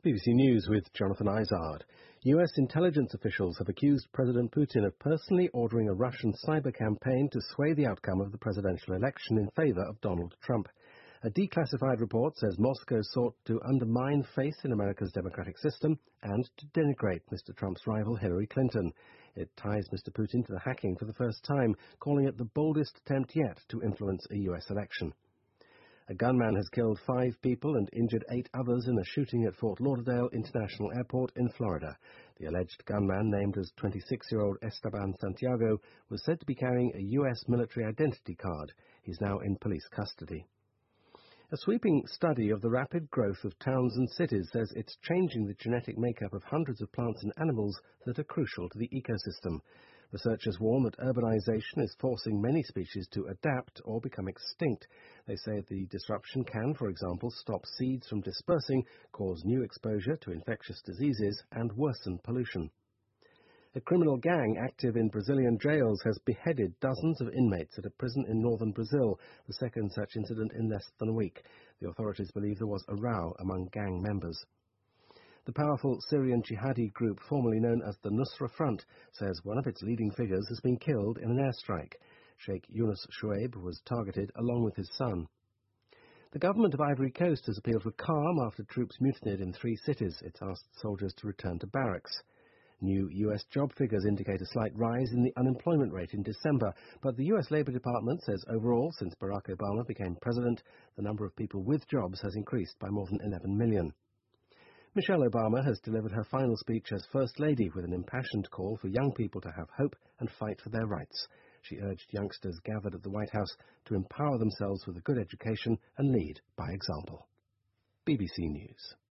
BBC News with Jonathan Izard. US intelligence officials have accused President Putin of personally ordering a Russian cyber campaign to sway the outcome of the presidential election in favour of Donald Trump. A declassified report says Moscow sought to undermine faith in America's democratic system and to denigrate Mr. Trump's rival Hillary Clinton. It ties Mr. Putin to the hacking for the first time, calling it the boldest attempt yet to influence a US election. A gunman has killed 5 people and injured 8 others in a shooting at Fort Lauderdale International Airport in Florida. The alleged gunman, named as 26-year-old Esteban Santiago, was said to be carrying a US military identity card. He's now in police custody. A sweeping study of the rapid growth of towns and cities says it's changing the genetic makeup of hundreds of plants and animals that are crucial to the ecosystem. Researchers warn that urbanization is forcing many species to adapt or become extinct. They say the disruption can, for example, stop seeds from dispersing, cause new exposure to infectious diseases, and worsen pollution. A criminal gang active in Brazilian jails has beheaded dozens of inmates at a prison in northern Brazil, the second such incident in less than a week. The authorities believe there was a row among gang members. The powerful Syrian jihadi group, formerly known as the Nusra Front, says one of its leading figures has been killed in an airstrike. Sheikh Yunus Shuaib was targeted along with his son. The government of Ivory Coast has appealed for calm after troops mutinied in 3 cities. It's asked soldiers to return to barracks. New US job figures indicate a slight rise in the unemployment rate in December, but the US Labour Department says overall, since Barack Obama became president, the number of people with jobs has increased by more than 11 million. Michelle Obama has delivered her final speech as First Lady with an impassioned call for young people to have hope and fight for their rights. She urged youngsters gathered at the White House to empower themselves with a good education and lead by example. BBC News.